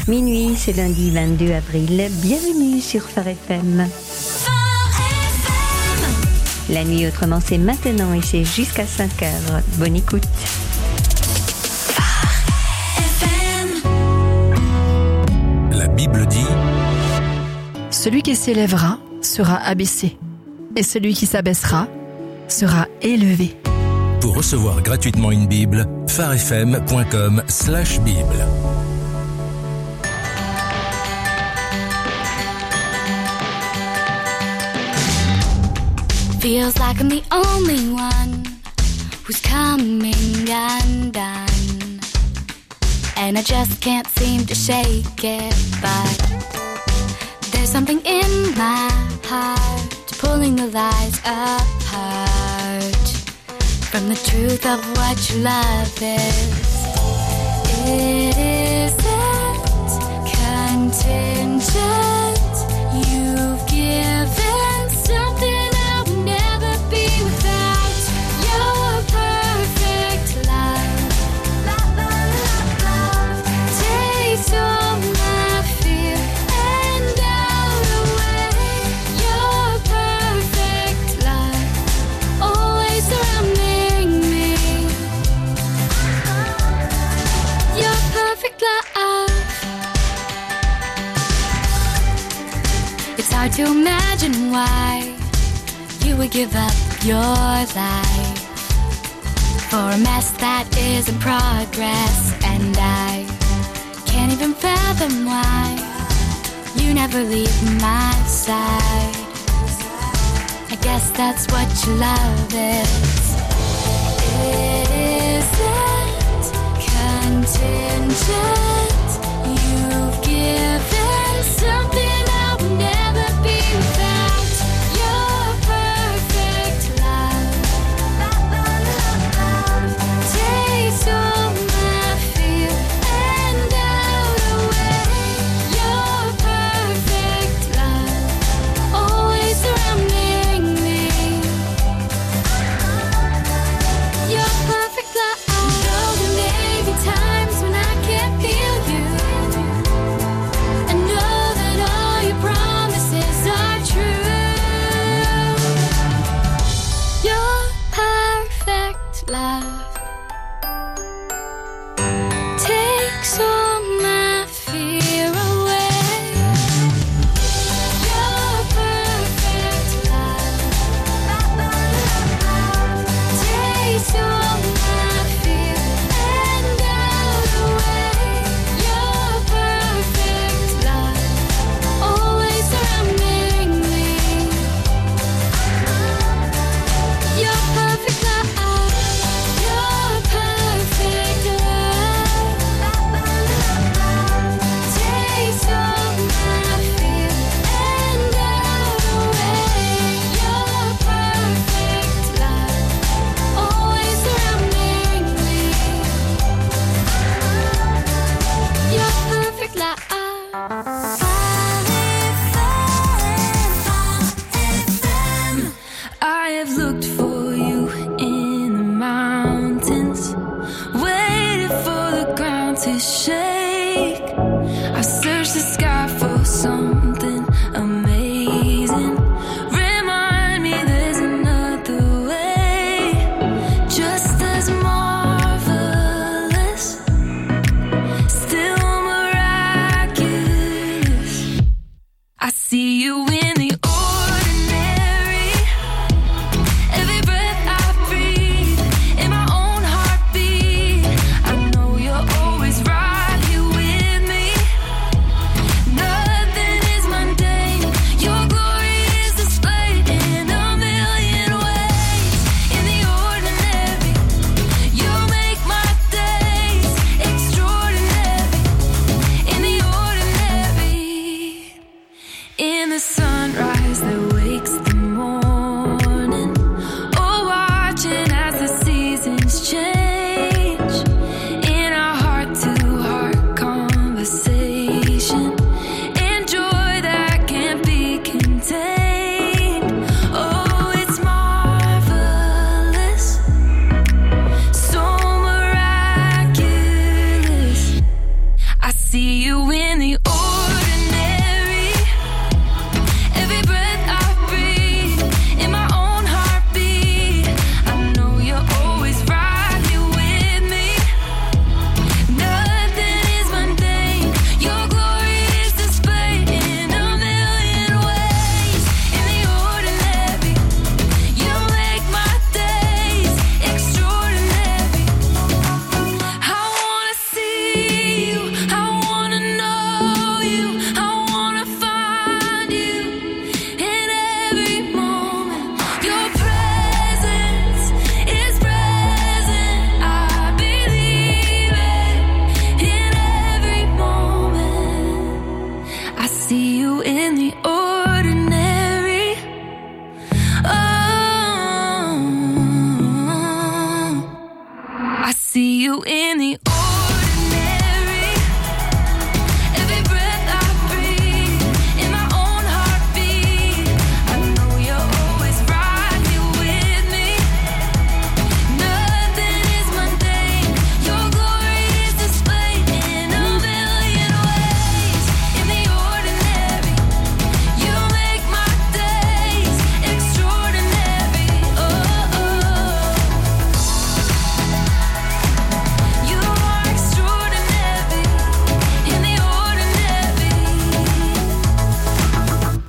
Minuit, c'est lundi 22 avril. Bienvenue sur Phare FM. La nuit autrement, c'est maintenant et c'est jusqu'à 5h. Bonne écoute. La Bible dit: celui qui s'élèvera sera abaissé, et celui qui s'abaissera sera élevé. Pour recevoir gratuitement une Bible, pharefm.com/Bible. Feels like I'm the only one who's coming undone, and I just can't seem to shake it, but there's something in my heart pulling the lies apart from the truth of what your love is. It isn't contingent. You've given something I'll never be without. Your perfect love, love, love, love, takes all my fear and out away. Your perfect love, always surrounding me. Your perfect love. It's hard to imagine why you would give up your life for a mess that is in progress, and I can't even fathom why you never leave my side. I guess that's what your love is. It isn't contingent. You've given something I'll never be without. Your perfect love, love, love, love, takes all my fear and out away. Your perfect love, always surrounding me. Your perfect love. Though there may be times when I can't feel you, I know that all your promises are true. Your perfect love takes all my fear away. Your perfect love, love, love, love, takes all my fear and out away. Your perfect love, always surrounding me. Your perfect love, your perfect love, takes all my fear and out away. Your perfect love, always surrounding me. Your perfect love. I have looked for you in the mountains, waited for the ground to shake. I've searched the sky for something amazing. Remind me there's another way, just as marvelous, still miraculous. I see you in the ordinary. Every breath I breathe, in my own heartbeat, I know you're always right here with me. Nothing is mundane. Your glory is displayed in a million ways. In the ordinary, you make my days extraordinary. In the ordinary, in the sunrise that wakes the morning, oh, watching as the seasons change. In our heart-to-heart conversation, in joy that can't be contained. Oh, it's marvelous, so miraculous. I see you in the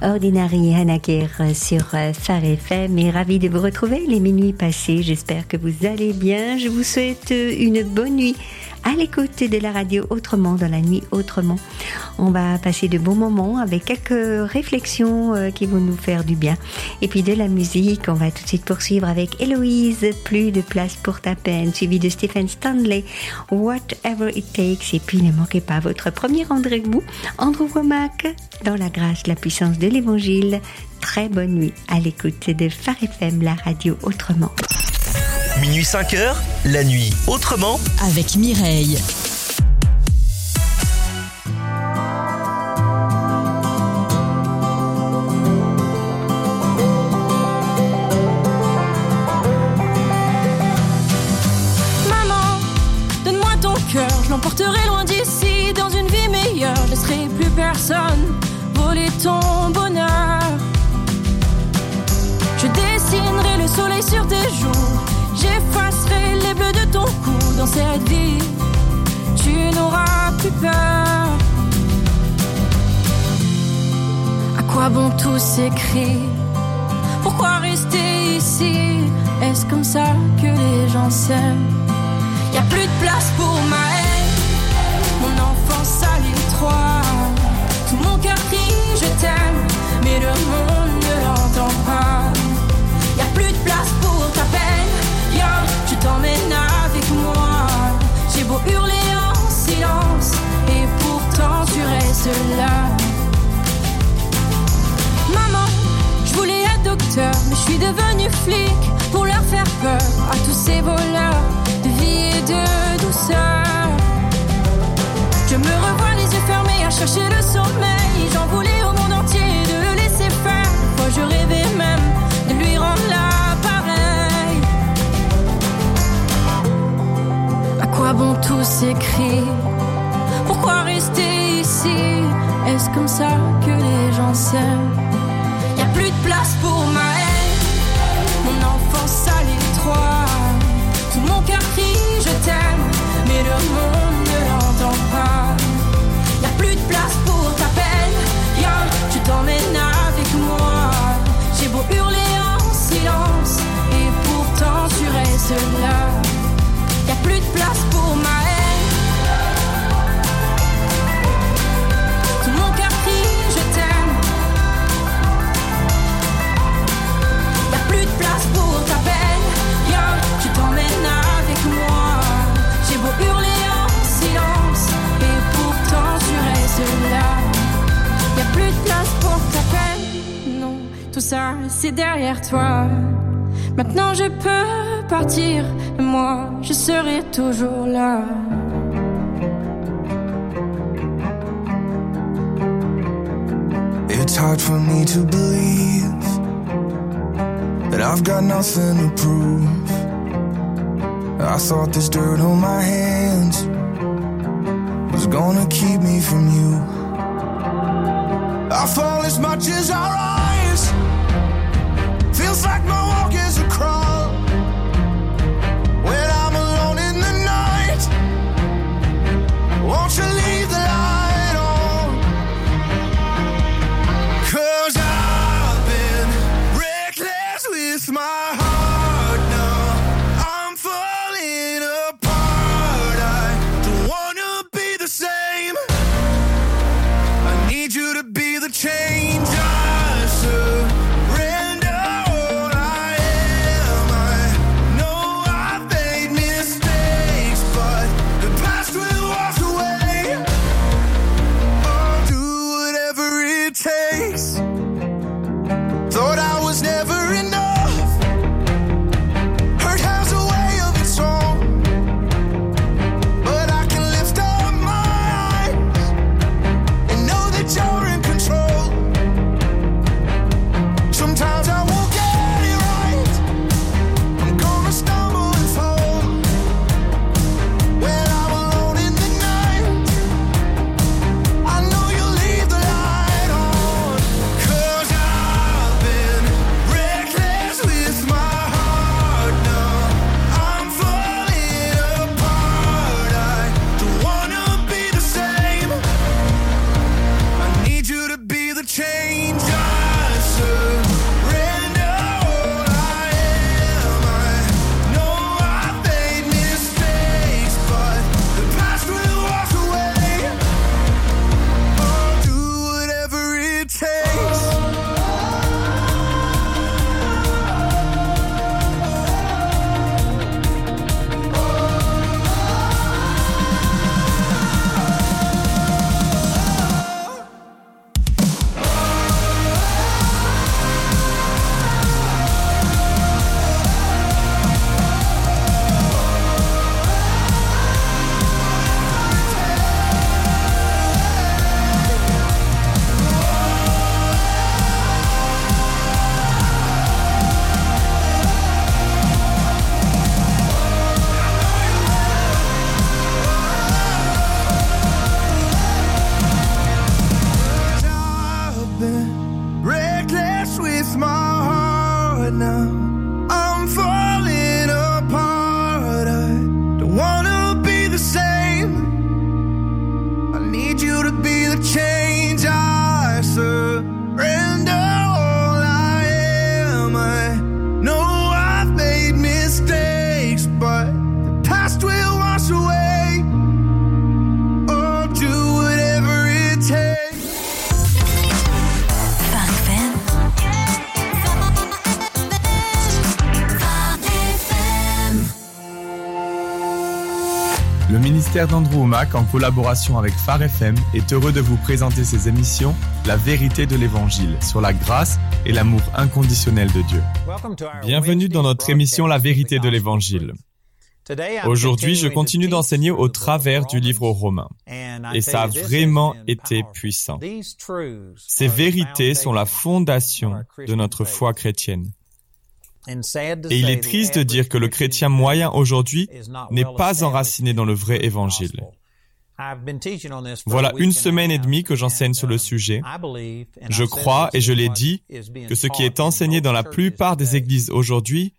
Ordinary Hanakir sur Phare FM et ravi de vous retrouver les minuits passés. J'espère que vous allez bien. Je vous souhaite une bonne nuit à l'écoute de la radio Autrement, dans la nuit Autrement. On va passer de bons moments avec quelques réflexions qui vont nous faire du bien. Et puis de la musique, on va tout de suite poursuivre avec Héloïse, Plus de place pour ta peine, suivi de Stephen Stanley, Whatever It Takes. Et puis ne manquez pas votre premier rendez-vous, Andrew Womack, dans la grâce, la puissance de l'évangile. Très bonne nuit à l'écoute de Phare FM, la radio Autrement. Minuit 5h, la nuit Autrement avec Mireille. Maman, donne-moi ton cœur, je l'emporterai loin d'ici, dans une vie meilleure. Je laisserai plus personne voler ton bonheur. Je dessinerai le soleil sur tes joues. J'effacerai les bleus de ton cou. Dans cette vie, tu n'auras plus peur. À quoi bon tous ces cris? Pourquoi rester ici? Est-ce comme ça que les gens s'aiment? Y'a plus de place pour ma haine. Mon enfance à l'étroit. Tout mon cœur crie je t'aime, mais le monde ne l'entend pas. Y'a plus de place pour ta peine. Viens, je t'emmène avec moi. J'ai beau hurler en silence, et pourtant tu restes là. Maman, je voulais être docteur, mais je suis devenue flic pour leur faire peur à tous ces voleurs de vie et de douceur. Je me revois les yeux fermés à chercher le sommeil. J'en voulais au monde entier de le laisser faire. Moi je rêvais même de lui rendre l'appareil. À quoi bon tous ces cris? Pourquoi rester ici? Est-ce comme ça que les gens s'aiment? Y'a plus de place pour ma haine. Mon enfance à l'étroit. Tout mon cœur crie je t'aime, mais le monde ne l'entend pas. Y'a plus de place pour ta peine. Viens, je t'emmène avec moi. J'ai beau hurler en silence, et pourtant tu restes là. Y'a plus de place pour ma haine. Tout mon cœur crie je t'aime. Y'a plus de place pour ta peine. Viens, je t'emmène avec moi. J'ai beau hurler en silence, et pourtant tu restes là. Y'a plus de place pour ta peine. Non, tout ça c'est derrière toi. Maintenant je peux partir, et moi je serai toujours là. It's hard for me to believe that I've got nothing to prove. I thought this dirt on my hands was gonna keep me from you. I fall as much as I rise. Feels like my walk is a crawl. When I'm alone in the night, won't you leave the light on? 'Cause I've been reckless with my heart now. I'm falling apart. I don't wanna be the same. I need you to be the change. I surrender all I ministère d'Andrew Wommack, en collaboration avec Phare FM, est heureux de vous présenter ses émissions La vérité de l'Évangile, sur la grâce et l'amour inconditionnel de Dieu. Bienvenue dans notre émission La vérité de l'Évangile. Aujourd'hui, je continue d'enseigner au travers du livre aux Romains. Et ça a vraiment été puissant. Ces vérités sont la fondation de notre foi chrétienne. Et il est triste de dire que le chrétien moyen aujourd'hui n'est pas enraciné dans le vrai évangile. Voilà 1 semaine et demie que j'enseigne sur le sujet. Je crois, et je l'ai dit, que ce qui est enseigné dans la plupart des églises aujourd'hui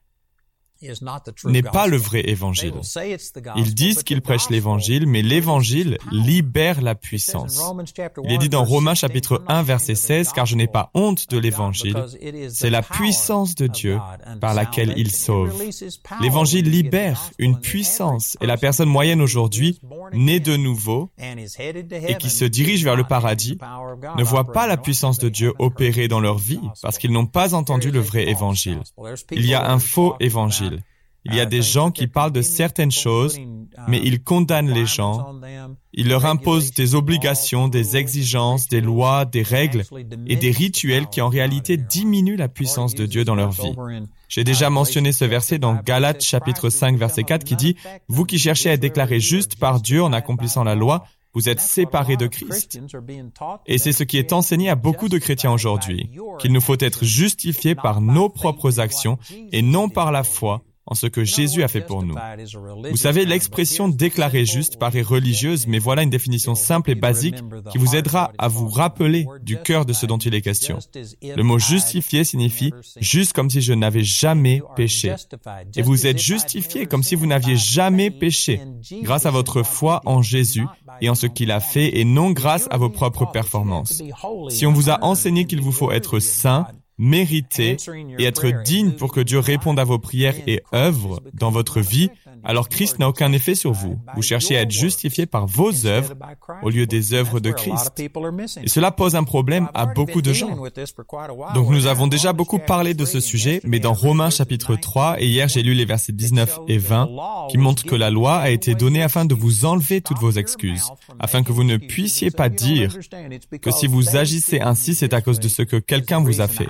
n'est pas le vrai évangile. Ils disent qu'ils prêchent l'évangile, mais l'évangile libère la puissance. Il est dit dans Romains chapitre 1 verset 16, « Car je n'ai pas honte de l'évangile, c'est la puissance de Dieu par laquelle il sauve. » L'évangile libère une puissance, et la personne moyenne aujourd'hui, née de nouveau, et qui se dirige vers le paradis, ne voit pas la puissance de Dieu opérer dans leur vie, parce qu'ils n'ont pas entendu le vrai évangile. Il y a un faux évangile. Il y a des gens qui parlent de certaines choses, mais ils condamnent les gens. Ils leur imposent des obligations, des exigences, des lois, des règles et des rituels qui en réalité diminuent la puissance de Dieu dans leur vie. J'ai déjà mentionné ce verset dans Galates chapitre 5 verset 4 qui dit « Vous qui cherchez à être déclarés justes par Dieu en accomplissant la loi, vous êtes séparés de Christ. » Et c'est ce qui est enseigné à beaucoup de chrétiens aujourd'hui, qu'il nous faut être justifiés par nos propres actions et non par la foi en ce que Jésus a fait pour nous. Vous savez, l'expression « déclarée juste » paraît religieuse, mais voilà une définition simple et basique qui vous aidera à vous rappeler du cœur de ce dont il est question. Le mot « justifié » signifie « juste comme si je n'avais jamais péché ». Et vous êtes justifié comme si vous n'aviez jamais péché, grâce à votre foi en Jésus et en ce qu'il a fait, et non grâce à vos propres performances. Si on vous a enseigné qu'il vous faut être saint, mériter et être digne pour que Dieu réponde à vos prières et œuvre dans votre vie, alors Christ n'a aucun effet sur vous. Vous cherchez à être justifié par vos œuvres au lieu des œuvres de Christ. Et cela pose un problème à beaucoup de gens. Donc nous avons déjà beaucoup parlé de ce sujet, mais dans Romains chapitre 3, et hier j'ai lu les versets 19 et 20, qui montrent que la loi a été donnée afin de vous enlever toutes vos excuses, afin que vous ne puissiez pas dire que si vous agissez ainsi, c'est à cause de ce que quelqu'un vous a fait.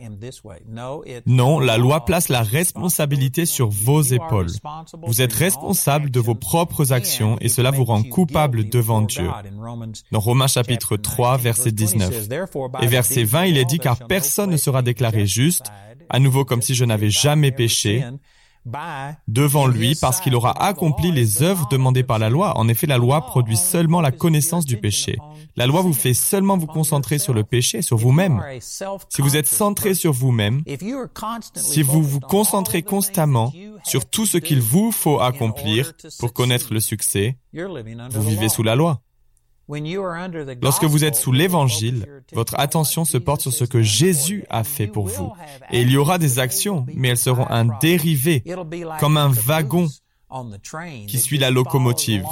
Non, la loi place la responsabilité sur vos épaules. Vous êtes responsable de vos propres actions et cela vous rend coupable devant Dieu. Dans Romains chapitre 3, verset 19. Et verset 20, il est dit « Car personne ne sera déclaré juste, à nouveau comme si je n'avais jamais péché, devant lui parce qu'il aura accompli les œuvres demandées par la loi. En effet, la loi produit seulement la connaissance du péché. La loi vous fait seulement vous concentrer sur le péché, sur vous-même. Si vous êtes centré sur vous-même, si vous vous concentrez constamment sur tout ce qu'il vous faut accomplir pour connaître le succès, vous vivez sous la loi. Lorsque vous êtes sous l'Évangile, votre attention se porte sur ce que Jésus a fait pour vous. Et il y aura des actions, mais elles seront un dérivé, comme un wagon qui suit la locomotive.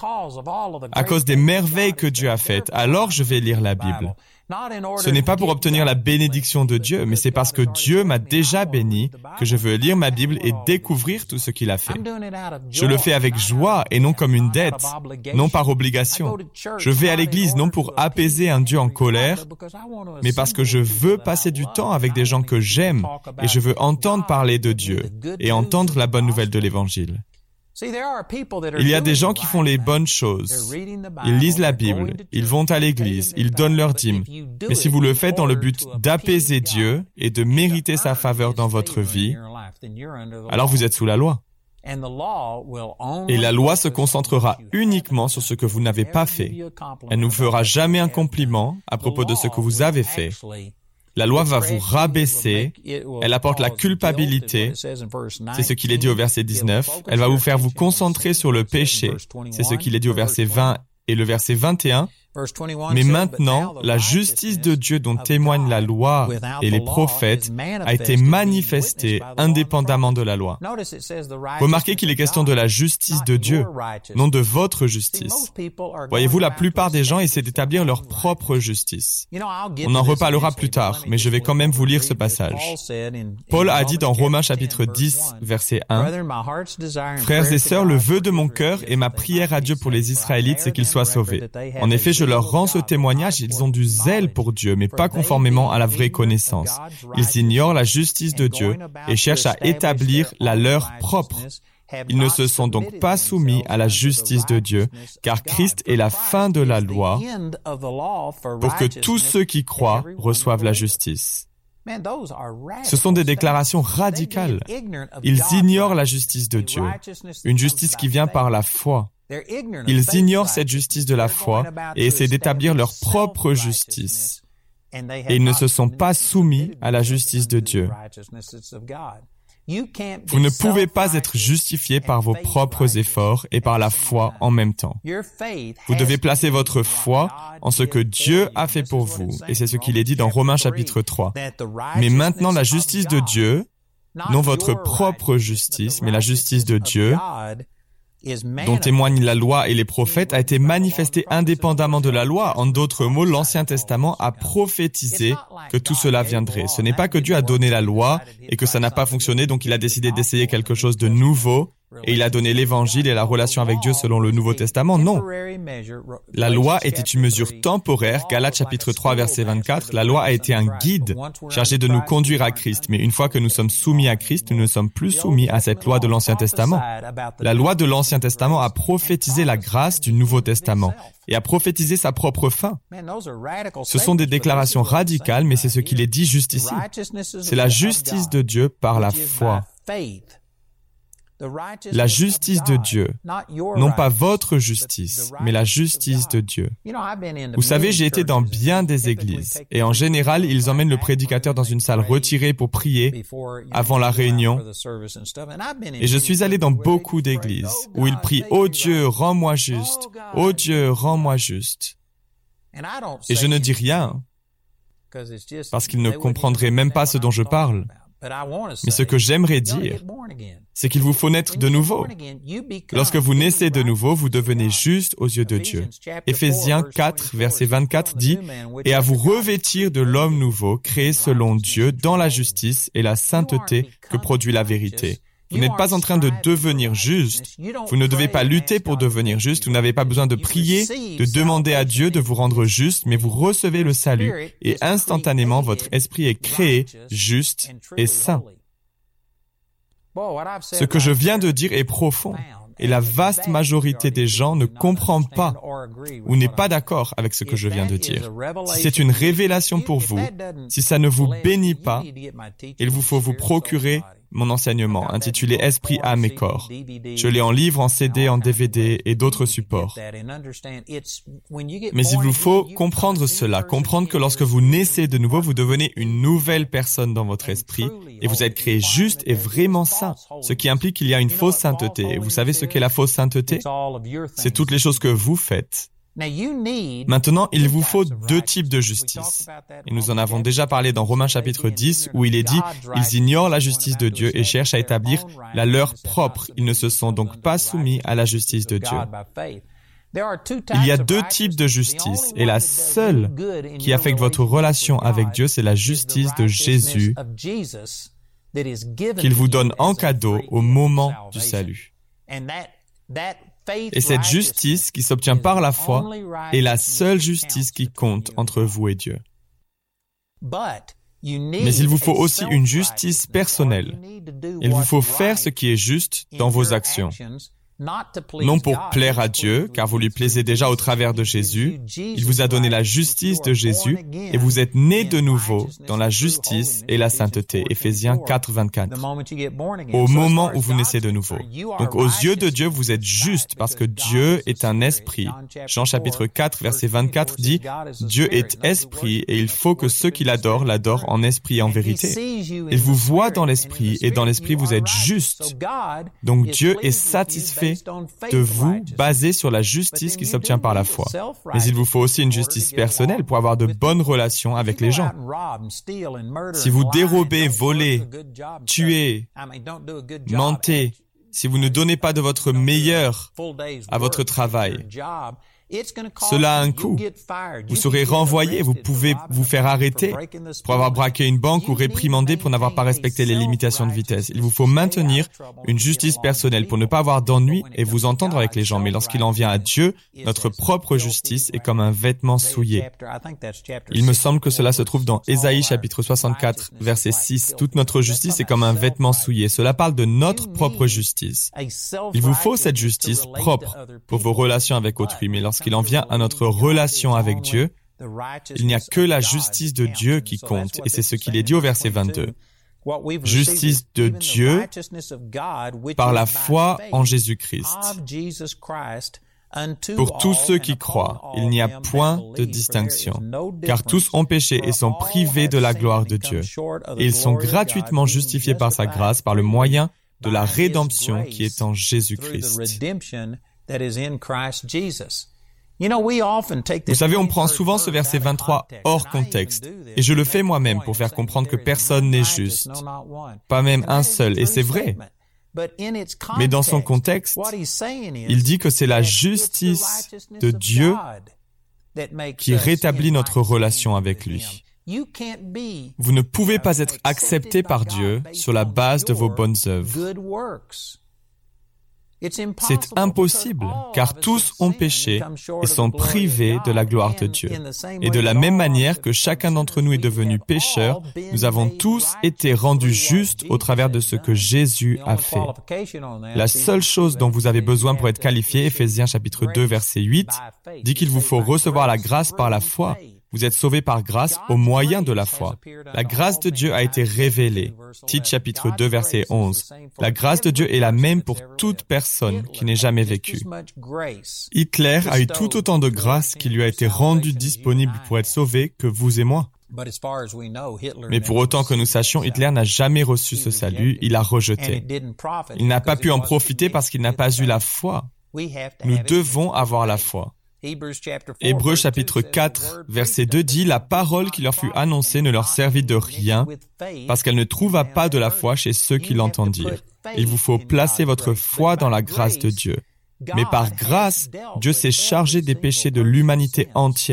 À cause des merveilles que Dieu a faites, alors je vais lire la Bible. Ce n'est pas pour obtenir la bénédiction de Dieu, mais c'est parce que Dieu m'a déjà béni que je veux lire ma Bible et découvrir tout ce qu'il a fait. Je le fais avec joie et non comme une dette, non par obligation. Je vais à l'église non pour apaiser un Dieu en colère, mais parce que je veux passer du temps avec des gens que j'aime et je veux entendre parler de Dieu et entendre la bonne nouvelle de l'Évangile. Il y a des gens qui font les bonnes choses. Ils lisent la Bible, ils vont à l'église, ils donnent leur dîme. Mais si vous le faites dans le but d'apaiser Dieu et de mériter sa faveur dans votre vie, alors vous êtes sous la loi. Et la loi se concentrera uniquement sur ce que vous n'avez pas fait. Elle ne vous fera jamais un compliment à propos de ce que vous avez fait. La loi va vous rabaisser, elle apporte la culpabilité, c'est ce qu'il est dit au verset 19, elle va vous faire vous concentrer sur le péché, c'est ce qu'il est dit au verset 20 et le verset 21, Mais maintenant, la justice de Dieu dont témoignent la loi et les prophètes a été manifestée indépendamment de la loi. Remarquez qu'il est question de la justice de Dieu, non de votre justice. Voyez-vous, la plupart des gens essaient d'établir leur propre justice. On en reparlera plus tard, mais je vais quand même vous lire ce passage. Paul a dit dans Romains chapitre 10, verset 1, « Frères et sœurs, le vœu de mon cœur et ma prière à Dieu pour les Israélites, c'est qu'ils soient sauvés. En effet, je leur rends ce témoignage, ils ont du zèle pour Dieu, mais pas conformément à la vraie connaissance. Ils ignorent la justice de Dieu et cherchent à établir la leur propre. Ils ne se sont donc pas soumis à la justice de Dieu, car Christ est la fin de la loi pour que tous ceux qui croient reçoivent la justice. » Ce sont des déclarations radicales. Ils ignorent la justice de Dieu, une justice qui vient par la foi. Ils ignorent cette justice de la foi et essaient d'établir leur propre justice. Et ils ne se sont pas soumis à la justice de Dieu. Vous ne pouvez pas être justifié par vos propres efforts et par la foi en même temps. Vous devez placer votre foi en ce que Dieu a fait pour vous, et c'est ce qu'il est dit dans Romains chapitre 3. Mais maintenant, la justice de Dieu, non votre propre justice, mais la justice de Dieu, dont témoignent la loi et les prophètes, a été manifestée indépendamment de la loi. En d'autres mots, l'Ancien Testament a prophétisé que tout cela viendrait. Ce n'est pas que Dieu a donné la loi et que ça n'a pas fonctionné, donc il a décidé d'essayer quelque chose de nouveau et il a donné l'Évangile et la relation avec Dieu selon le Nouveau Testament. Non. La loi était une mesure temporaire. Galates chapitre 3 verset 24. La loi a été un guide chargé de nous conduire à Christ. Mais une fois que nous sommes soumis à Christ, nous ne sommes plus soumis à cette loi de l'Ancien Testament. La loi de l'Ancien Testament a prophétisé la grâce du Nouveau Testament et a prophétisé sa propre fin. Ce sont des déclarations radicales, mais c'est ce qu'il est dit juste ici. C'est la justice de Dieu par la foi. La justice de Dieu, non pas votre justice, mais la justice de Dieu. Vous savez, j'ai été dans bien des églises, et en général, ils emmènent le prédicateur dans une salle retirée pour prier avant la réunion. Et je suis allé dans beaucoup d'églises où ils prient « Oh Dieu, rends-moi juste! Oh Dieu, rends-moi juste! » Et je ne dis rien, parce qu'ils ne comprendraient même pas ce dont je parle. Mais ce que j'aimerais dire, c'est qu'il vous faut naître de nouveau. Lorsque vous naissez de nouveau, vous devenez juste aux yeux de Dieu. Éphésiens 4, verset 24 dit « Et à vous revêtir de l'homme nouveau, créé selon Dieu, dans la justice et la sainteté que produit la vérité. » Vous n'êtes pas en train de devenir juste. Vous ne devez pas lutter pour devenir juste. Vous n'avez pas besoin de prier, de demander à Dieu de vous rendre juste, mais vous recevez le salut et instantanément votre esprit est créé juste et saint. Ce que je viens de dire est profond et la vaste majorité des gens ne comprend pas ou n'est pas d'accord avec ce que je viens de dire. Si c'est une révélation pour vous, si ça ne vous bénit pas, il vous faut vous procurer mon enseignement, intitulé « Esprit, âme et corps ». Je l'ai en livre, en CD, en DVD et d'autres supports. Mais il vous faut comprendre cela, comprendre que lorsque vous naissez de nouveau, vous devenez une nouvelle personne dans votre esprit et vous êtes créé juste et vraiment saint, ce qui implique qu'il y a une fausse sainteté. Et vous savez ce qu'est la fausse sainteté? C'est toutes les choses que vous faites. Maintenant, il vous faut deux types de justice. Et nous en avons déjà parlé dans Romains chapitre 10, où il est dit « Ils ignorent la justice de Dieu et cherchent à établir la leur propre. Ils ne se sont donc pas soumis à la justice de Dieu. » Il y a deux types de justice, et la seule qui affecte votre relation avec Dieu, c'est la justice de Jésus qu'il vous donne en cadeau au moment du salut. Et cette justice qui s'obtient par la foi est la seule justice qui compte entre vous et Dieu. Mais il vous faut aussi une justice personnelle. Il vous faut faire ce qui est juste dans vos actions. Non pour plaire à Dieu, car vous lui plaisez déjà au travers de Jésus. Il vous a donné la justice de Jésus et vous êtes nés de nouveau dans la justice et la sainteté. Éphésiens 4, 24. Au moment où vous naissez de nouveau. Donc aux yeux de Dieu, vous êtes juste parce que Dieu est un esprit. Jean chapitre 4, verset 24 dit « Dieu est esprit et il faut que ceux qui l'adorent en esprit et en vérité. » Il vous voit dans l'esprit et dans l'esprit vous êtes juste. Donc Dieu est satisfait fait de vous basé sur la justice qui s'obtient par la foi. Mais il vous faut aussi une justice personnelle pour avoir de bonnes relations avec les gens. Si vous dérobez, volez, tuez, mentez, si vous ne donnez pas de votre meilleur à votre travail, cela a un coût. Vous serez renvoyé, vous pouvez vous faire arrêter pour avoir braqué une banque ou réprimandé pour n'avoir pas respecté les limitations de vitesse. Il vous faut maintenir une justice personnelle pour ne pas avoir d'ennui et vous entendre avec les gens. Mais lorsqu'il en vient à Dieu, notre propre justice est comme un vêtement souillé. Il me semble que cela se trouve dans Ésaïe chapitre 64, verset 6. Toute notre justice est comme un vêtement souillé. Cela parle de notre propre justice. Il vous faut cette justice propre pour vos relations avec autrui. Mais lorsqu'il en vient à notre relation avec Dieu, il n'y a que la justice de Dieu qui compte. Et c'est ce qu'il est dit au verset 22. Justice de Dieu par la foi en Jésus-Christ. Pour tous ceux qui croient, il n'y a point de distinction, car tous ont péché et sont privés de la gloire de Dieu. Et ils sont gratuitement justifiés par sa grâce, par le moyen de la rédemption qui est en Jésus-Christ. Vous savez, on prend souvent ce verset 23 hors contexte, et je le fais moi-même pour faire comprendre que personne n'est juste, pas même un seul, et c'est vrai. Mais dans son contexte, il dit que c'est la justice de Dieu qui rétablit notre relation avec lui. Vous ne pouvez pas être accepté par Dieu sur la base de vos bonnes œuvres. C'est impossible, car tous ont péché et sont privés de la gloire de Dieu. Et de la même manière que chacun d'entre nous est devenu pécheur, nous avons tous été rendus justes au travers de ce que Jésus a fait. La seule chose dont vous avez besoin pour être qualifié, Éphésiens chapitre 2, verset 8, dit qu'il vous faut recevoir la grâce par la foi. Vous êtes sauvés par grâce au moyen de la foi. La grâce de Dieu a été révélée. Tite chapitre 2, verset 11. La grâce de Dieu est la même pour toute personne qui n'ait jamais vécu. Hitler a eu tout autant de grâce qui lui a été rendue disponible pour être sauvé que vous et moi. Mais pour autant que nous sachions, Hitler n'a jamais reçu ce salut, il a rejeté. Il n'a pas pu en profiter parce qu'il n'a pas eu la foi. Nous devons avoir la foi. Hébreux chapitre 4, verset 2 dit « La parole qui leur fut annoncée ne leur servit de rien parce qu'elle ne trouva pas de la foi chez ceux qui l'entendirent. Il vous faut placer votre foi dans la grâce de Dieu. Mais par grâce, Dieu s'est chargé des péchés de l'humanité entière. »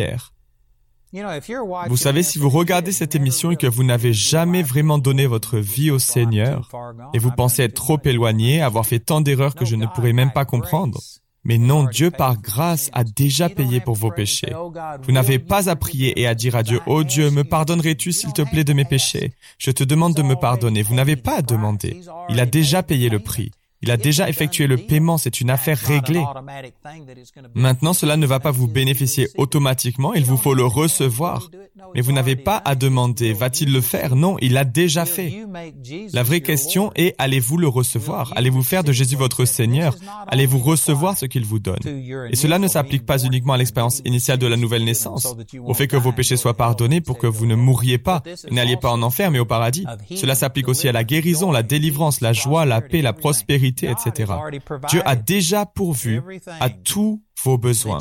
Vous savez, si vous regardez cette émission et que vous n'avez jamais vraiment donné votre vie au Seigneur et vous pensez être trop éloigné, avoir fait tant d'erreurs que je ne pourrais même pas comprendre, mais non, Dieu par grâce a déjà payé pour vos péchés. Vous n'avez pas à prier et à dire à Dieu, « Oh Dieu, me pardonnerais-tu s'il te plaît de mes péchés? Je te demande de me pardonner. » Vous n'avez pas à demander. Il a déjà payé le prix. Il a déjà effectué le paiement, c'est une affaire réglée. Maintenant, cela ne va pas vous bénéficier automatiquement, il vous faut le recevoir. Mais vous n'avez pas à demander, va-t-il le faire? Non, il l'a déjà fait. La vraie question est, allez-vous le recevoir? Allez-vous faire de Jésus votre Seigneur? Allez-vous recevoir ce qu'il vous donne? Et cela ne s'applique pas uniquement à l'expérience initiale de la nouvelle naissance, au fait que vos péchés soient pardonnés pour que vous ne mourriez pas et n'alliez pas en enfer mais au paradis. Cela s'applique aussi à la guérison, la délivrance, la joie, la paix, la prospérité, etc. Dieu a déjà pourvu à tous vos besoins.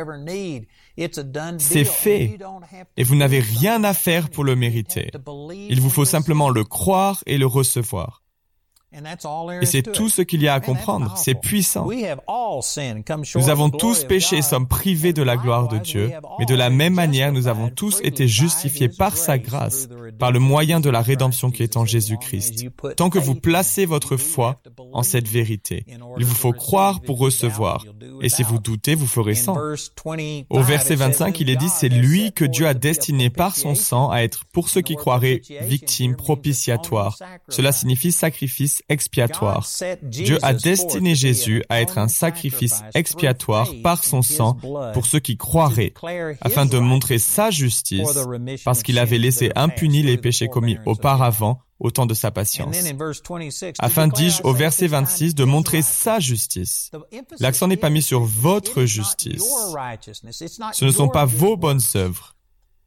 C'est fait et vous n'avez rien à faire pour le mériter. Il vous faut simplement le croire et le recevoir. Et c'est tout ce qu'il y a à comprendre. C'est puissant. Nous avons tous péché et sommes privés de la gloire de Dieu, mais de la même manière, nous avons tous été justifiés par sa grâce, par le moyen de la rédemption qui est en Jésus-Christ. Tant que vous placez votre foi en cette vérité, il vous faut croire pour recevoir. Et si vous doutez, vous ferez sans. Au verset 25, il est dit, c'est lui que Dieu a destiné par son sang à être, pour ceux qui croiraient, victime propitiatoire. Cela signifie sacrifice expiatoire. Dieu a destiné Jésus à être un sacrifice expiatoire par son sang pour ceux qui croiraient, afin de montrer sa justice, parce qu'il avait laissé impunis les péchés commis auparavant au temps de sa patience. Afin, dis-je, au verset 26, de montrer sa justice. L'accent n'est pas mis sur votre justice. Ce ne sont pas vos bonnes œuvres.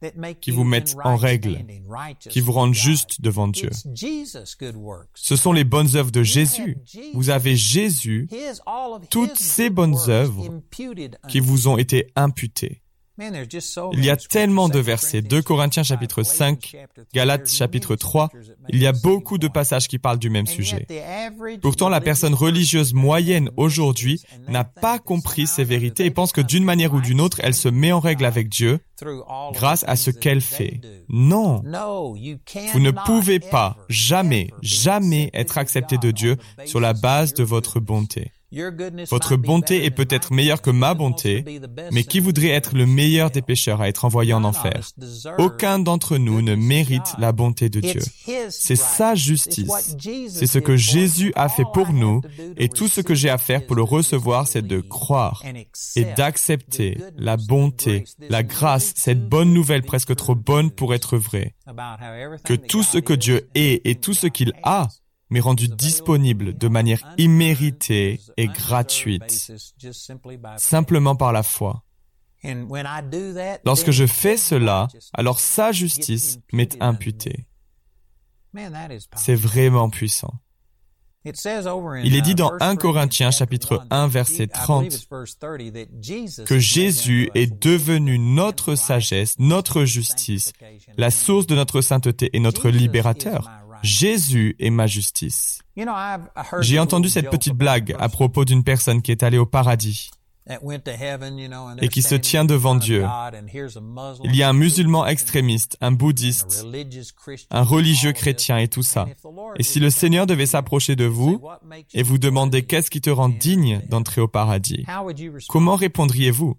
qui vous mettent en règle, qui vous rendent juste devant Dieu. Ce sont les bonnes œuvres de Jésus. Vous avez Jésus, toutes ces bonnes œuvres qui vous ont été imputées. Il y a tellement de versets, 2 Corinthiens chapitre 5, Galates chapitre 3, il y a beaucoup de passages qui parlent du même sujet. Pourtant, la personne religieuse moyenne aujourd'hui n'a pas compris ces vérités et pense que d'une manière ou d'une autre, elle se met en règle avec Dieu grâce à ce qu'elle fait. Non, vous ne pouvez pas, jamais être accepté de Dieu sur la base de votre bonté. Votre bonté est peut-être meilleure que ma bonté, mais qui voudrait être le meilleur des pécheurs à être envoyé en enfer? Aucun d'entre nous ne mérite la bonté de Dieu. C'est sa justice. C'est ce que Jésus a fait pour nous, et tout ce que j'ai à faire pour le recevoir, c'est de croire et d'accepter la bonté, la grâce, cette bonne nouvelle presque trop bonne pour être vraie. Que tout ce que Dieu est et tout ce qu'il a m'est rendu disponible de manière imméritée et gratuite, simplement par la foi. Lorsque je fais cela, alors sa justice m'est imputée. C'est vraiment puissant. Il est dit dans 1 Corinthiens chapitre 1 verset 30 que Jésus est devenu notre sagesse, notre justice, la source de notre sainteté et notre libérateur. Jésus est ma justice. J'ai entendu cette petite blague à propos d'une personne qui est allée au paradis et qui se tient devant Dieu. Il y a un musulman extrémiste, un bouddhiste, un religieux chrétien et tout ça. Et si le Seigneur devait s'approcher de vous et vous demander qu'est-ce qui te rend digne d'entrer au paradis, comment répondriez-vous?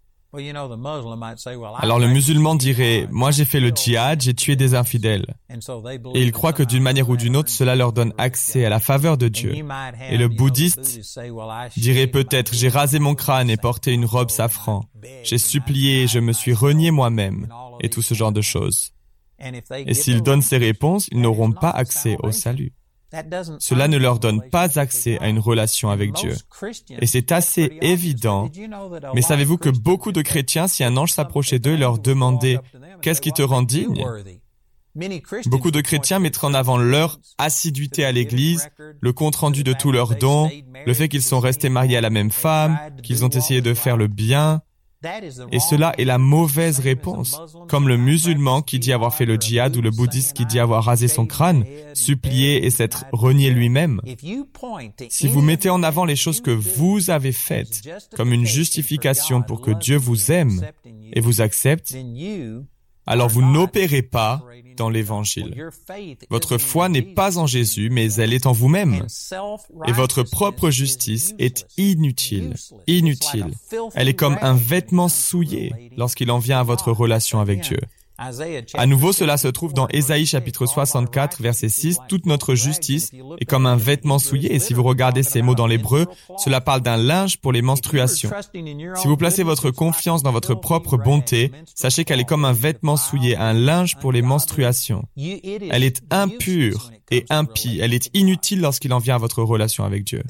Alors le musulman dirait, moi j'ai fait le djihad, j'ai tué des infidèles. Et il croit que d'une manière ou d'une autre, cela leur donne accès à la faveur de Dieu. Et le bouddhiste dirait peut-être, j'ai rasé mon crâne et porté une robe safran. J'ai supplié, je me suis renié moi-même, et tout ce genre de choses. Et s'ils donnent ces réponses, ils n'auront pas accès au salut. Cela ne leur donne pas accès à une relation avec Dieu. Et c'est assez évident. Mais savez-vous que beaucoup de chrétiens, si un ange s'approchait d'eux et leur demandait « Qu'est-ce qui te rend digne ?» Beaucoup de chrétiens mettraient en avant leur assiduité à l'église, le compte-rendu de tous leurs dons, le fait qu'ils sont restés mariés à la même femme, qu'ils ont essayé de faire le bien. Et cela est la mauvaise réponse, comme le musulman qui dit avoir fait le djihad ou le bouddhiste qui dit avoir rasé son crâne, supplié et s'être renié lui-même. Si vous mettez en avant les choses que vous avez faites comme une justification pour que Dieu vous aime et vous accepte, alors vous n'opérez pas dans l'Évangile. Votre foi n'est pas en Jésus, mais elle est en vous-même. Et votre propre justice est inutile. Inutile. Elle est comme un vêtement souillé lorsqu'il en vient à votre relation avec Dieu. À nouveau, cela se trouve dans Ésaïe chapitre 64, verset 6. Toute notre justice est comme un vêtement souillé. Et si vous regardez ces mots dans l'hébreu, cela parle d'un linge pour les menstruations. Si vous placez votre confiance dans votre propre bonté, sachez qu'elle est comme un vêtement souillé, un linge pour les menstruations. Elle est impure et impie. Elle est inutile lorsqu'il en vient à votre relation avec Dieu.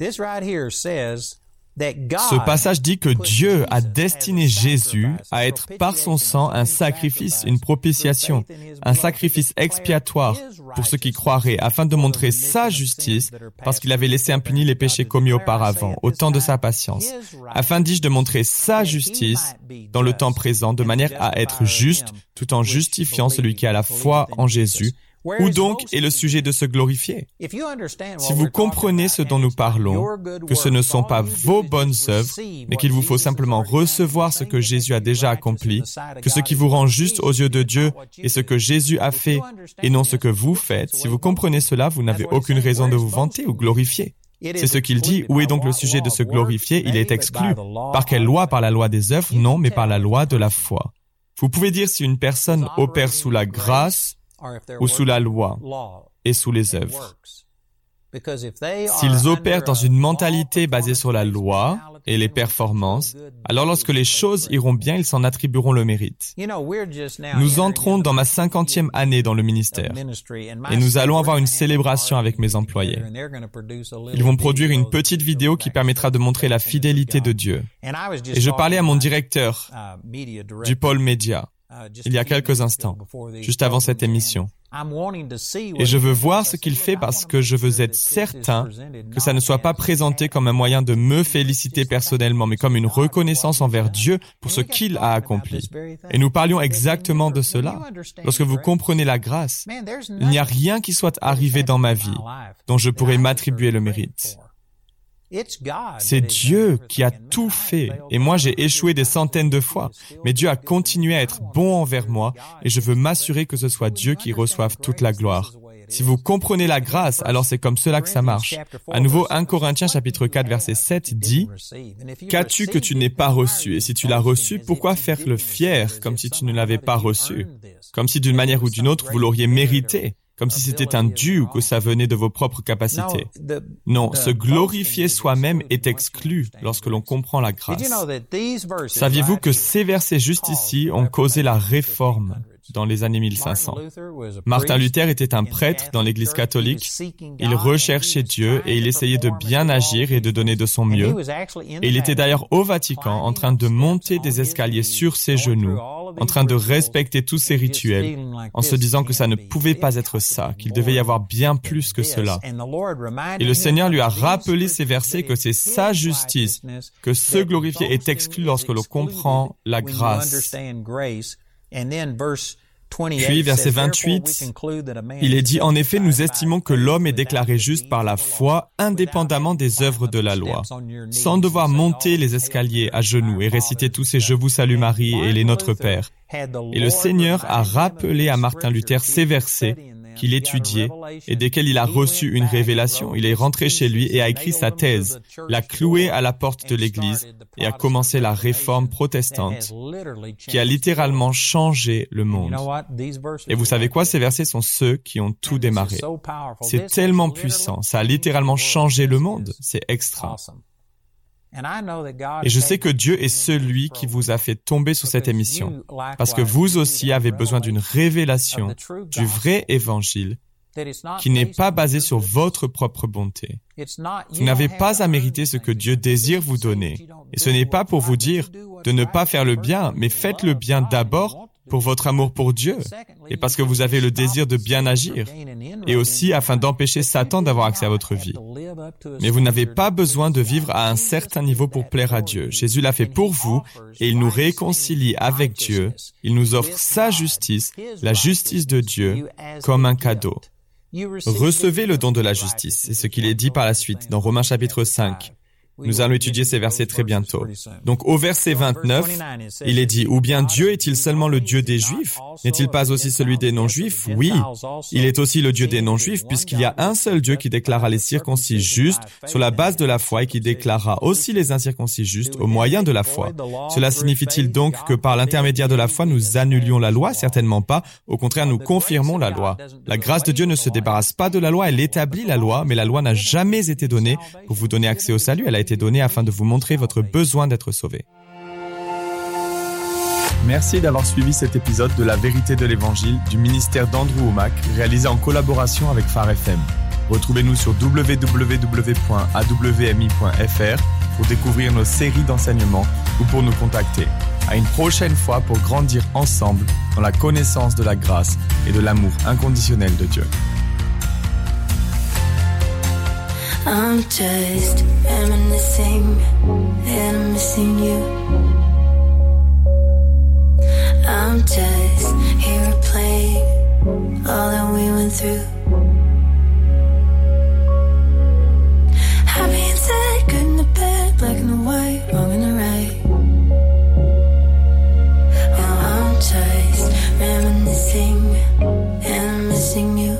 Ce passage dit que Dieu a destiné Jésus à être par son sang un sacrifice, une propitiation, un sacrifice expiatoire pour ceux qui croiraient, afin de montrer sa justice, parce qu'il avait laissé impunis les péchés commis auparavant, au temps de sa patience, afin, dis-je, de montrer sa justice dans le temps présent, de manière à être juste, tout en justifiant celui qui a la foi en Jésus. Où donc est le sujet de se glorifier? Si vous comprenez ce dont nous parlons, que ce ne sont pas vos bonnes œuvres, mais qu'il vous faut simplement recevoir ce que Jésus a déjà accompli, que ce qui vous rend juste aux yeux de Dieu est ce que Jésus a fait et non ce que vous faites, si vous comprenez cela, vous n'avez aucune raison de vous vanter ou glorifier. C'est ce qu'il dit. Où est donc le sujet de se glorifier? Il est exclu. Par quelle loi? Par la loi des œuvres? Non, mais par la loi de la foi. Vous pouvez dire si une personne opère sous la grâce ou sous la loi et sous les œuvres. S'ils opèrent dans une mentalité basée sur la loi et les performances, alors lorsque les choses iront bien, ils s'en attribueront le mérite. Nous entrons dans ma 50e année dans le ministère et nous allons avoir une célébration avec mes employés. Ils vont produire une petite vidéo qui permettra de montrer la fidélité de Dieu. Et je parlais à mon directeur du pôle média. il y a quelques instants, juste avant cette émission. Et je veux voir ce qu'il fait parce que je veux être certain que ça ne soit pas présenté comme un moyen de me féliciter personnellement, mais comme une reconnaissance envers Dieu pour ce qu'il a accompli. Et nous parlions exactement de cela. Lorsque vous comprenez la grâce, il n'y a rien qui soit arrivé dans ma vie dont je pourrais m'attribuer le mérite. C'est Dieu qui a tout fait et moi j'ai échoué des centaines de fois, mais Dieu a continué à être bon envers moi et je veux m'assurer que ce soit Dieu qui reçoive toute la gloire. Si vous comprenez la grâce, alors c'est comme cela que ça marche. À nouveau, 1 Corinthiens chapitre 4 verset 7 dit « Qu'as-tu que tu n'aies pas reçu? Et si tu l'as reçu, pourquoi faire le fier comme si tu ne l'avais pas reçu? Comme si d'une manière ou d'une autre vous l'auriez mérité. » Comme si c'était un dû ou que ça venait de vos propres capacités. Non, se glorifier soi-même est exclu lorsque l'on comprend la grâce. Saviez-vous que ces versets juste ici ont causé la réforme dans les années 1500? Martin Luther était un prêtre dans l'Église catholique. Il recherchait Dieu et il essayait de bien agir et de donner de son mieux. Et il était d'ailleurs au Vatican en train de monter des escaliers sur ses genoux, en train de respecter tous ces rituels, en se disant que ça ne pouvait pas être ça, qu'il devait y avoir bien plus que cela. Et le Seigneur lui a rappelé ces versets que c'est sa justice, que se glorifier est exclu lorsque l'on comprend la grâce. Puis, verset 28, il est dit « En effet, nous estimons que l'homme est déclaré juste par la foi, indépendamment des œuvres de la loi, sans devoir monter les escaliers à genoux et réciter tous ces « Je vous salue Marie » et les « Notre Père ». Et le Seigneur a rappelé à Martin Luther ces versets qu'il étudiait et desquels il a reçu une révélation. Il est rentré chez lui et a écrit sa thèse, l'a clouée à la porte de l'église et a commencé la réforme protestante qui a littéralement changé le monde. Et vous savez quoi? Ces versets sont ceux qui ont tout démarré. C'est tellement puissant. Ça a littéralement changé le monde. C'est extra. Et je sais que Dieu est celui qui vous a fait tomber sur cette émission, parce que vous aussi avez besoin d'une révélation du vrai évangile qui n'est pas basé sur votre propre bonté. Vous n'avez pas à mériter ce que Dieu désire vous donner. Et ce n'est pas pour vous dire de ne pas faire le bien, mais faites le bien d'abord pour votre amour pour Dieu et parce que vous avez le désir de bien agir et aussi afin d'empêcher Satan d'avoir accès à votre vie. Mais vous n'avez pas besoin de vivre à un certain niveau pour plaire à Dieu. Jésus l'a fait pour vous et il nous réconcilie avec Dieu. Il nous offre sa justice, la justice de Dieu, comme un cadeau. Recevez le don de la justice. C'est ce qu'il est dit par la suite dans Romains chapitre 5. Nous allons étudier ces versets très bientôt. Donc au verset 29, il est dit « Ou bien Dieu est-il seulement le Dieu des Juifs? N'est-il pas aussi celui des non-Juifs? Oui, il est aussi le Dieu des non-Juifs puisqu'il y a un seul Dieu qui déclara les circoncis justes sur la base de la foi et qui déclara aussi les incirconcis justes au moyen de la foi. Cela signifie-t-il donc que par l'intermédiaire de la foi, nous annulions la loi? Certainement pas. Au contraire, nous confirmons la loi. La grâce de Dieu ne se débarrasse pas de la loi, elle établit la loi, mais la loi n'a jamais été donnée pour vous donner accès au salut. Elle a été donnée afin de vous montrer votre besoin d'être sauvé. Merci d'avoir suivi cet épisode de La Vérité de l'Évangile du ministère d'Andrew Wommack, réalisé en collaboration avec Phare FM. Retrouvez-nous sur www.awmi.fr pour découvrir nos séries d'enseignements ou pour nous contacter. À une prochaine fois pour grandir ensemble dans la connaissance de la grâce et de l'amour inconditionnel de Dieu. I'm just reminiscing and I'm missing you. I'm just here replaying all that we went through. Happy and sad, good and the bad, black and the white, wrong and the right. Now I'm just reminiscing and I'm missing you.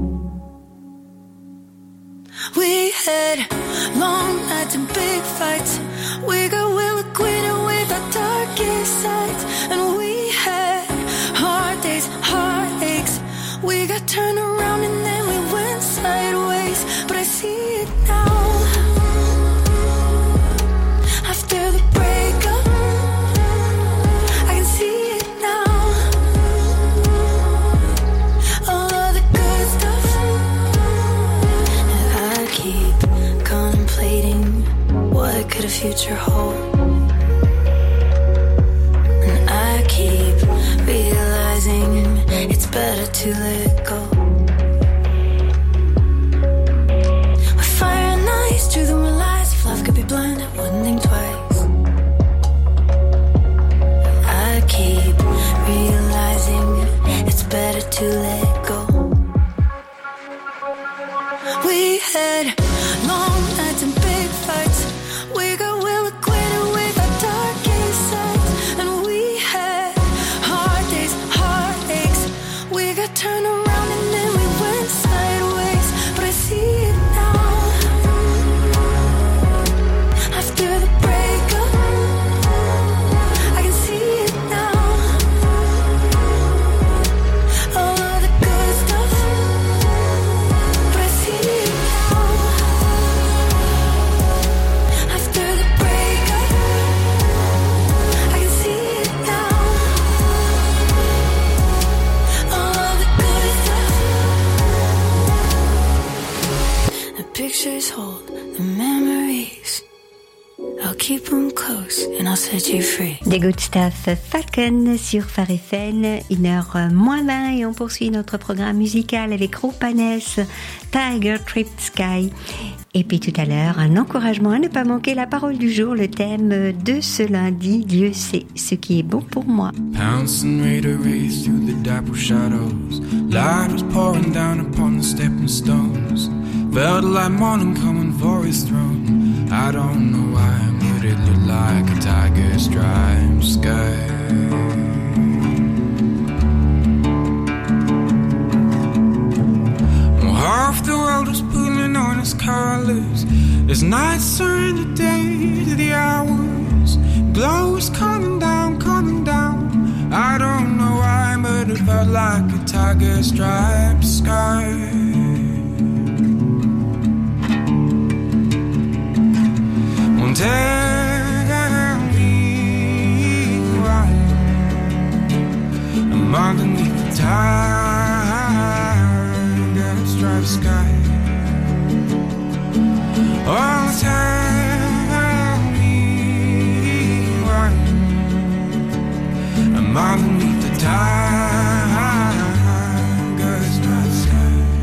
We had long nights and big fights. We got well acquainted with our darkest sides. And we had hard days, heartaches. We got turned around and then we went sideways. But I see it now. After the breakup, I can see it now. All of the good stuff. I keep contemplating what could a future hold, and I keep realizing it's better to let go. With fire and ice, truth and lies. If life could be blind, I wouldn't think twice. I keep realizing it's better to let go. We had long nights and big fights. We got well acquainted with our darkest sides. And we had hard days, heartaches. We got turned around and then we went sideways. But I see it now. After the breakup, I can see it now. All of the good stuff, but I see it now. After the breakup, I can see it now. All of the good stuff. The pictures hold the memories. I'll keep them close and I'll set you free. The Good Stuff, Falcon sur Phare FM, 1h moins 20 et on poursuit notre programme musical avec Rupanes, Tiger Trip Sky. Et puis tout à l'heure, un encouragement à ne pas manquer la parole du jour, le thème de ce lundi, Dieu sait ce qui est bon pour moi. Pouncing made a race through the dapple shadows. Light was pouring down upon the stepping stones. Felt like morning coming for his throne. I don't know why, but it looked like a tiger striped sky. Well, half the world was putting on its colors. As nights turned the day to the hours. Glow was coming down, coming down. I don't know why, but it felt like a tiger striped sky. Tell me why I'm underneath the tiger striped sky. Oh, tell me why I'm underneath the tiger striped sky.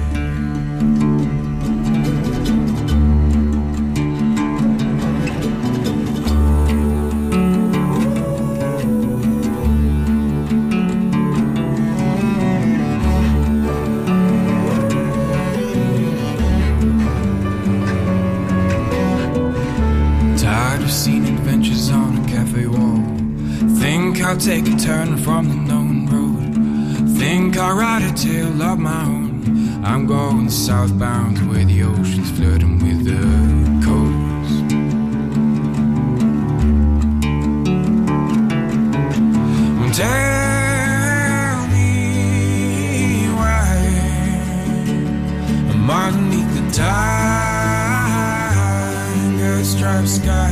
Seen adventures on a cafe wall. Think I'll take a turn from the known road. Think I'll write a tale of my own. I'm going southbound to where the ocean's flirting with the coast. Tell me why I'm underneath the tiger striped sky.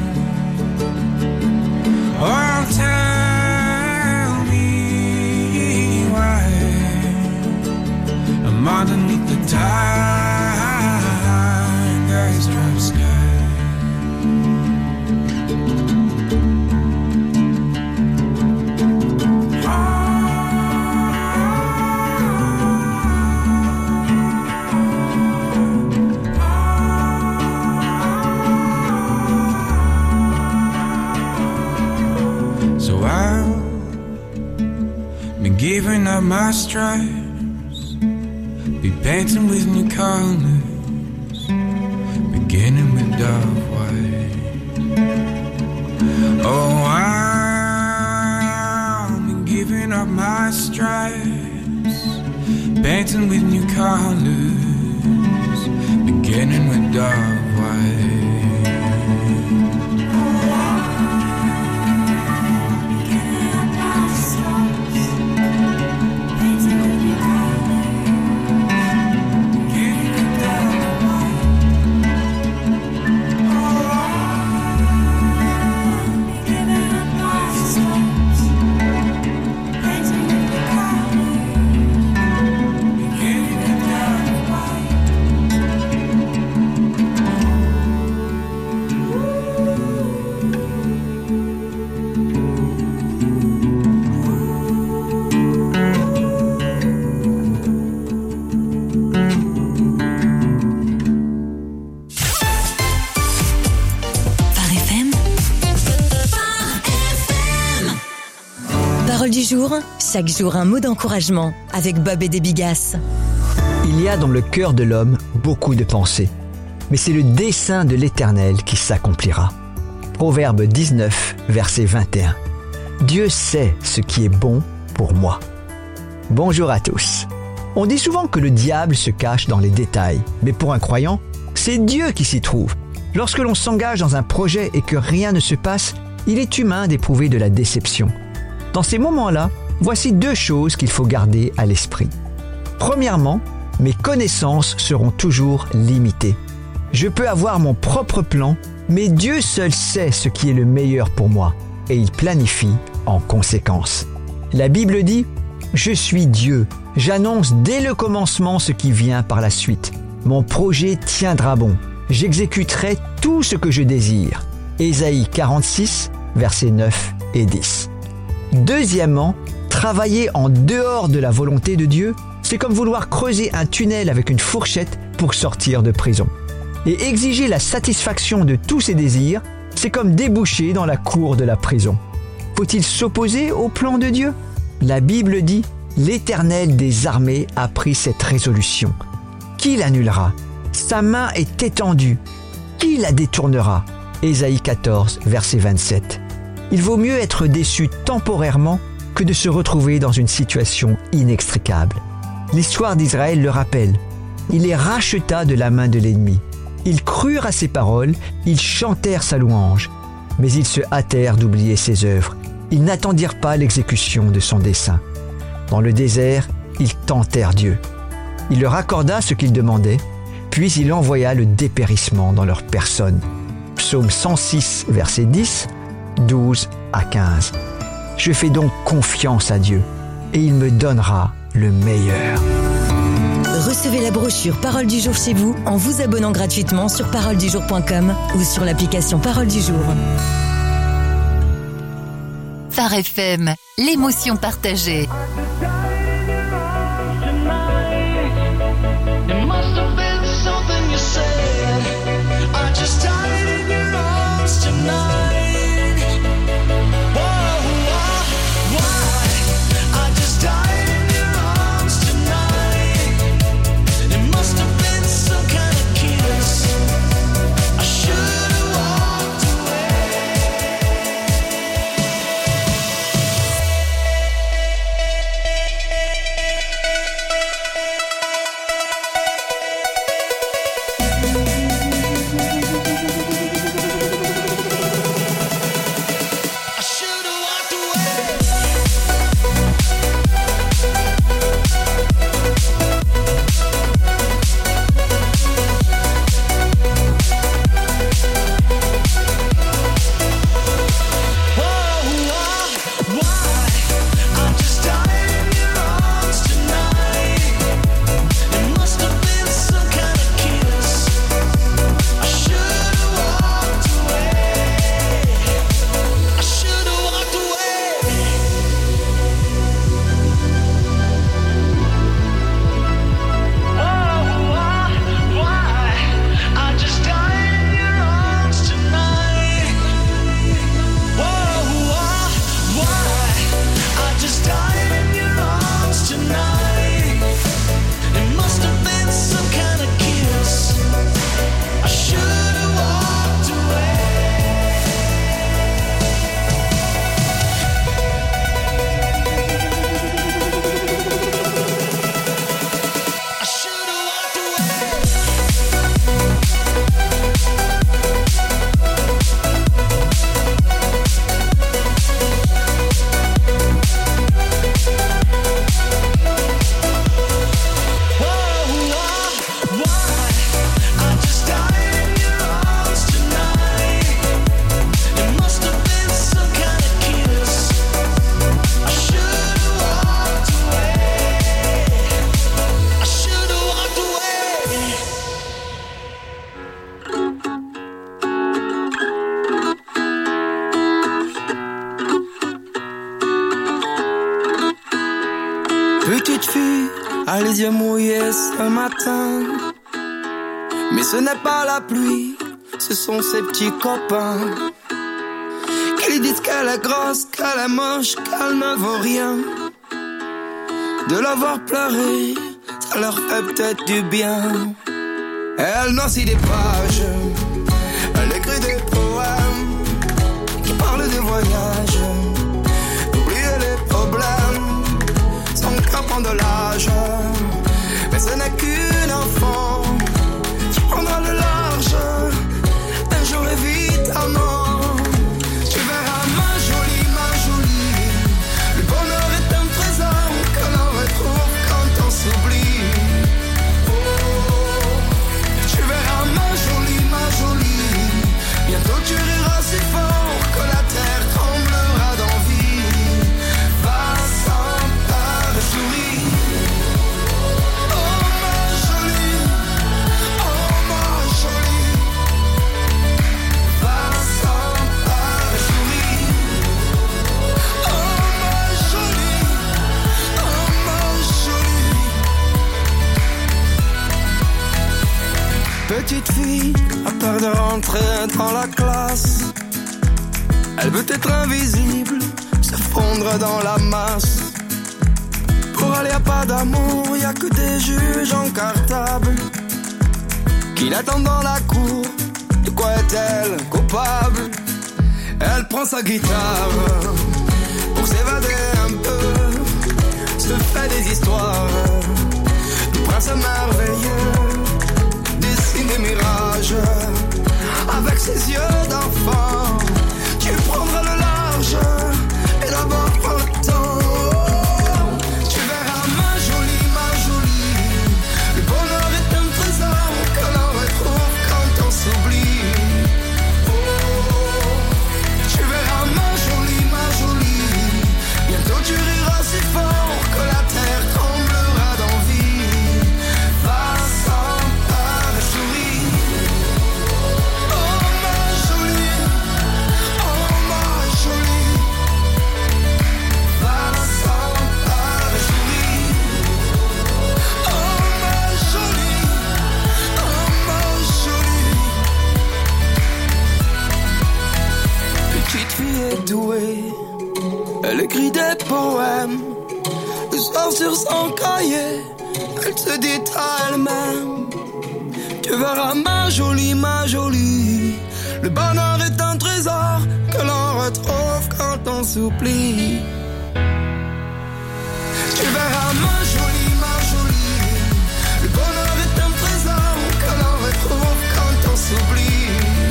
Oh, tell me why I'm underneath the tiger striped sky. Giving up my stripes, be painting with new colors, beginning with dark white. Oh, I'm giving up my stripes, painting with new colors, beginning with dark white. Parole du jour, chaque jour un mot d'encouragement avec Bob et des Bigasses. Il y a dans le cœur de l'homme beaucoup de pensées, mais c'est le dessein de l'Éternel qui s'accomplira. Proverbe 19, verset 21. Dieu sait ce qui est bon pour moi. Bonjour à tous. On dit souvent que le diable se cache dans les détails, mais pour un croyant, c'est Dieu qui s'y trouve. Lorsque l'on s'engage dans un projet et que rien ne se passe, il est humain d'éprouver de la déception. Dans ces moments-là, voici 2 choses qu'il faut garder à l'esprit. Premièrement, mes connaissances seront toujours limitées. Je peux avoir mon propre plan, mais Dieu seul sait ce qui est le meilleur pour moi, et il planifie en conséquence. La Bible dit « Je suis Dieu, j'annonce dès le commencement ce qui vient par la suite. Mon projet tiendra bon, j'exécuterai tout ce que je désire. » Ésaïe 46, versets 9 et 10. Deuxièmement, travailler en dehors de la volonté de Dieu, c'est comme vouloir creuser un tunnel avec une fourchette pour sortir de prison. Et exiger la satisfaction de tous ses désirs, c'est comme déboucher dans la cour de la prison. Faut-il s'opposer au plan de Dieu ? La Bible dit « L'Éternel des armées a pris cette résolution. Qui l'annulera ? Sa main est étendue. Qui la détournera ?» Ésaïe 14, verset 27. Il vaut mieux être déçu temporairement que de se retrouver dans une situation inextricable. L'histoire d'Israël le rappelle. Il les racheta de la main de l'ennemi. Ils crurent à ses paroles, ils chantèrent sa louange. Mais ils se hâtèrent d'oublier ses œuvres. Ils n'attendirent pas l'exécution de son dessein. Dans le désert, ils tentèrent Dieu. Il leur accorda ce qu'ils demandaient, puis il envoya le dépérissement dans leur personne. Psaume 106, verset 10, 12 à 15. Je fais donc confiance à Dieu, et il me donnera le meilleur. Recevez la brochure Parole du jour chez vous en vous abonnant gratuitement sur paroledujour.com ou sur l'application Parole du jour. Phare FM, l'émotion partagée. Petite fille a les yeux mouillés ce matin, mais ce n'est pas la pluie, ce sont ses petits copains qui lui disent qu'elle est grosse, qu'elle est moche, qu'elle ne vaut rien. De la voir pleurer, ça leur fait peut-être du bien. Elle noircit des pages, elle écrit des poèmes qui parlent de voyage, d'oublier les problèmes. Son cœur prend de l'âge, mais ce n'est qu'une enfant qui prendra le large un jour évidemment. Tu verras ma jolie, le bonheur est un trésor que l'on retrouve quand on s'oublie. Tu verras ma jolie, bientôt tu riras si fort que la terre tremblera d'envie. Va sans peur et souris. Oh ma jolie, va sans peur et souris. Oh ma jolie, petite fille a peur de rentrer dans la classe. Elle veut être invisible, se fondre dans la masse. Pour aller à pas d'amour, y a que des juges en cartable qui l'attendent dans la cour. De quoi est-elle coupable? Elle prend sa guitare pour s'évader un peu, se fait des histoires de princes merveilleux, dessine des mirages avec ses yeux d'enfant. Tu prendras le large et d'abord prends le temps. Tu verras ma jolie, le bonheur est un trésor que l'on retrouve quand on s'oublie. Tu verras ma jolie, bientôt tu riras si fort que la terre tremblera d'envie. Va sans peur et souris. Oh ma jolie, va sans peur et souris. Oh ma jolie, petite fille est douée, elle écrit des poèmes. Le soir sur son cahier, elle se dit à elle-même: tu verras ma jolie, le bonheur est un trésor que l'on retrouve quand on s'oublie. Tu verras ma jolie, le bonheur est un trésor que l'on retrouve quand on s'oublie.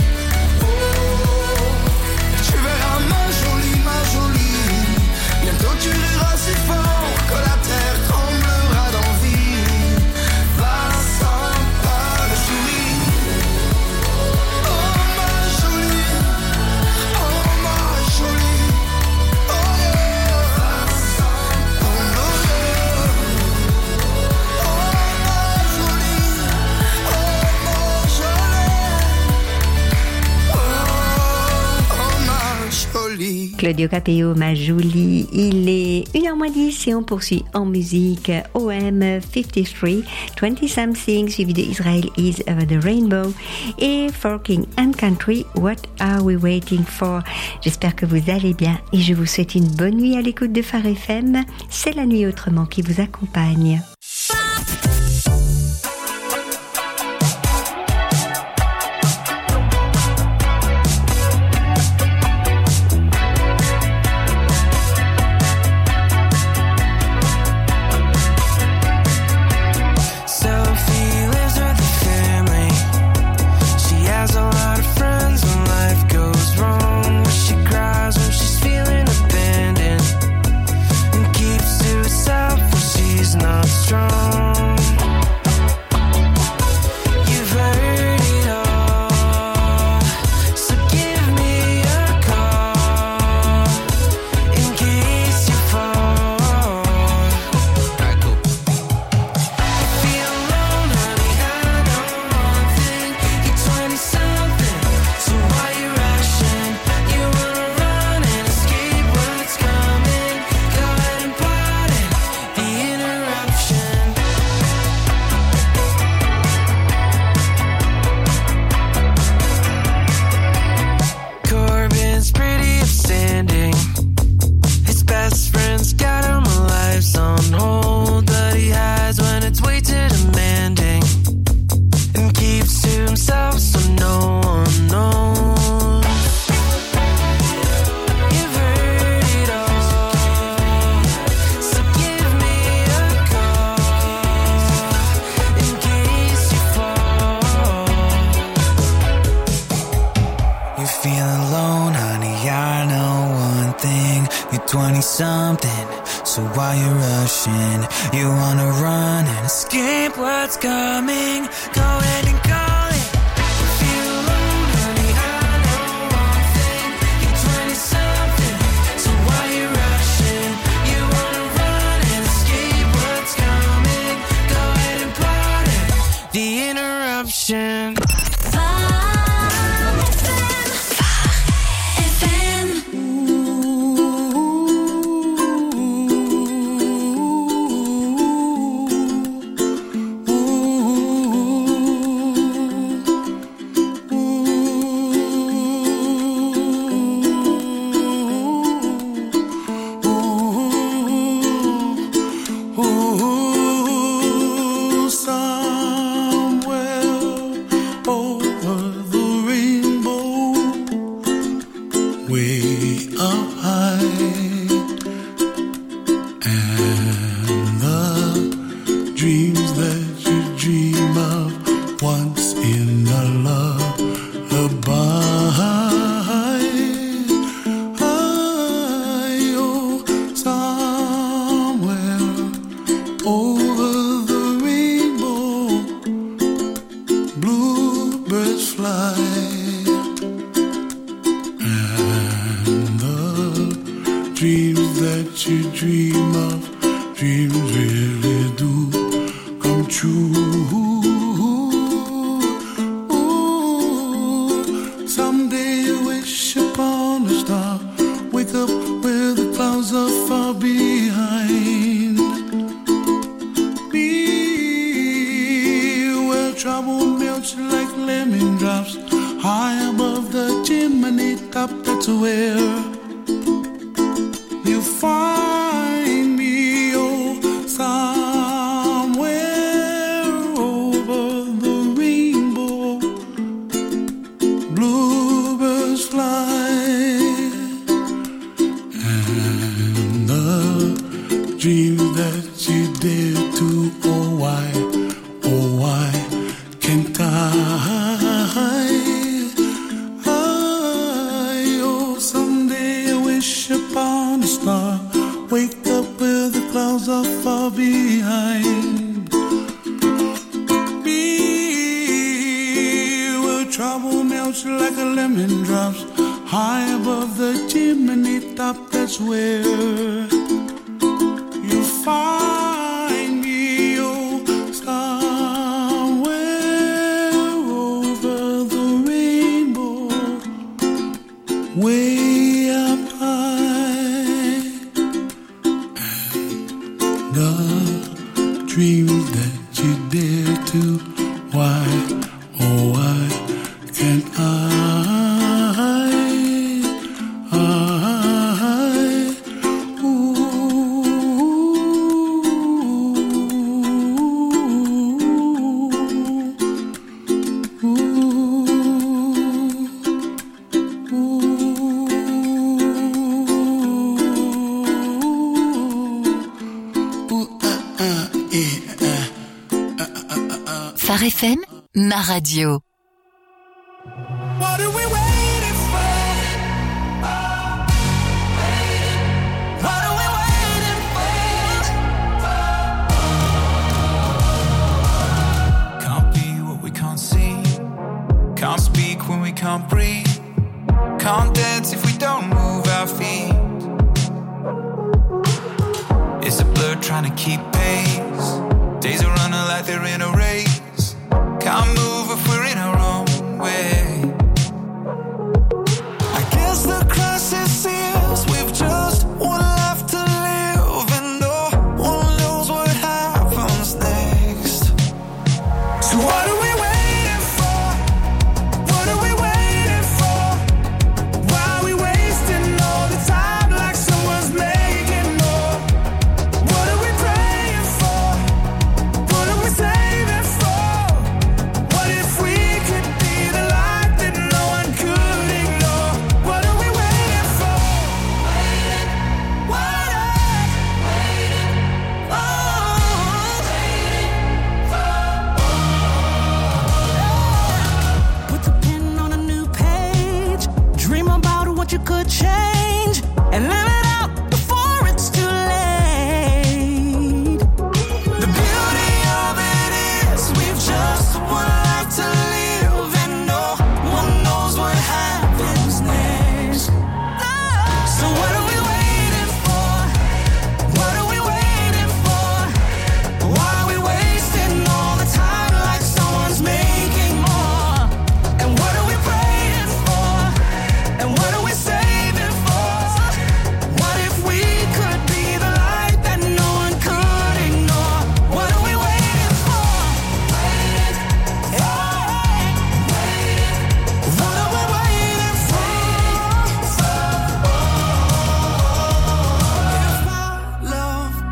Tu verras ma jolie, bientôt tu riras si fort que la terre tremblera d'envie. Va sans peur et souris. Oh ma jolie, oh yeah. Va sans peur, oh ma jolie, Claudio Capéo, ma jolie. Il est 1h10 et on poursuit en musique. OM 53, 20 Something, suivi de Israel is Over the Rainbow. Et For King and Country, What Are We Waiting For? J'espère que vous allez bien et je vous souhaite une bonne nuit à l'écoute de Phare FM. C'est la nuit autrement qui vous accompagne. Interruption. something. So why you rushing? You wanna run and escape what's coming. Go ahead and call it. If you're alone, honey, I know one thing. You're 20-something. So why you rushing? You wanna run and escape what's coming. Go ahead and plot it. The interruption. Phare FM, ma radio. What are we waiting for? What are we waiting for? Can't be what we can't see. Can't speak when we can't breathe. Can't dance if we don't move our feet. It's a blur trying to keep pace. Days are running like they're in a race. Can't move if we're in our own way. I guess the crisis is we've just one life to live, and no one knows what happens next. So what are we waiting for? What are we waiting for? Why are we wasting all the time like someone's making more? What are we praying for? What are we saving for? What if we could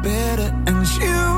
better, and you